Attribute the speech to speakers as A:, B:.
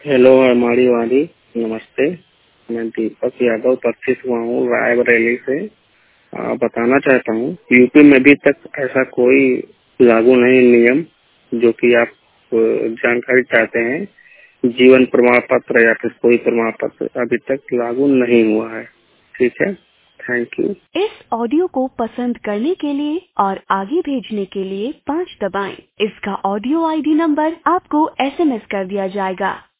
A: Hello हमारी वाणी, नमस्ते। मैं दीपक यादव उपस्थित हुआ हूँ रायबरेली से। बताना चाहता हूँ यूपी में अभी तक ऐसा कोई लागू नहीं नियम जो कि आप जानकारी चाहते हैं। जीवन प्रमाण पत्र या फिर कोई प्रमाण पत्र अभी तक लागू नहीं हुआ है। ठीक है, थैंक यू। इस ऑडियो को पसंद करने के लिए और आगे भेजने के लिए 5 दबाएं। इसका ऑडियो ID नंबर आपको SMS कर दिया जाएगा।